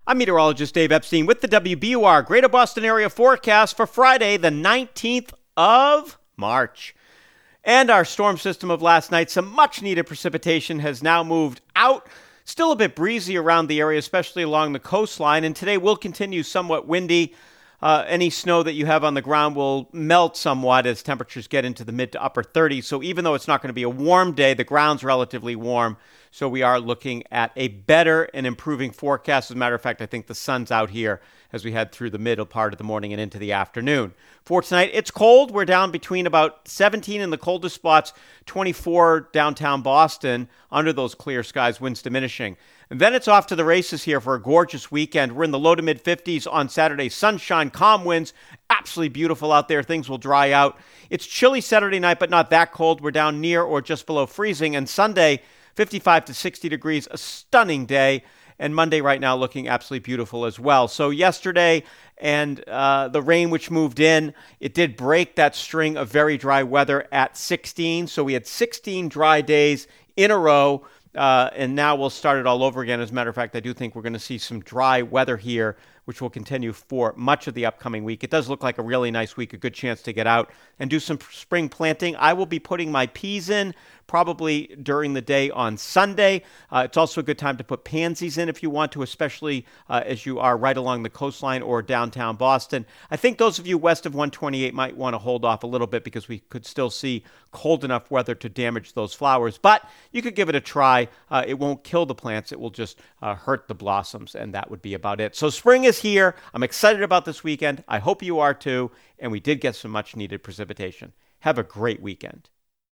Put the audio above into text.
I'm meteorologist Dave Epstein with the WBUR Greater Boston Area forecast for Friday, the 19th of March. And our storm system of last night, some much-needed precipitation has now moved out. Still a bit breezy around the area, especially along the coastline, and today will continue somewhat windy. Any snow that you have on the ground will melt somewhat as temperatures get into the mid to upper 30s. So even though it's not going to be a warm day, the ground's relatively warm. So we are looking at a better and improving forecast. As a matter of fact, I think the sun's out here as we head through the middle part of the morning and into the afternoon. For tonight, it's cold. We're down between about 17 in the coldest spots, 24 downtown Boston under those clear skies, winds diminishing. And then it's off to the races here for a gorgeous weekend. We're in the low to mid 50s on Saturday. Sunshine, calm winds, absolutely beautiful out there. Things will dry out. It's chilly Saturday night, but not that cold. We're down near or just below freezing. And Sunday, 55 to 60 degrees, a stunning day. And Monday right now looking absolutely beautiful as well. So yesterday and the rain which moved in, it did break that string of very dry weather at 16. So we had 16 dry days in a row. And now we'll start it all over again. As a matter of fact, I do think we're going to see some dry weather here, which will continue for much of the upcoming week. It does look like a really nice week, a good chance to get out and do some spring planting. I will be putting my peas in probably during the day on Sunday. It's also a good time to put pansies in if you want to, especially as you are right along the coastline or downtown Boston. I think those of you west of 128 might want to hold off a little bit because we could still see cold enough weather to damage those flowers. But you could give it a try. It won't kill the plants. It will just hurt the blossoms, and that would be about it. So spring is here. I'm excited about this weekend. I hope you are too. And we did get some much needed precipitation. Have a great weekend.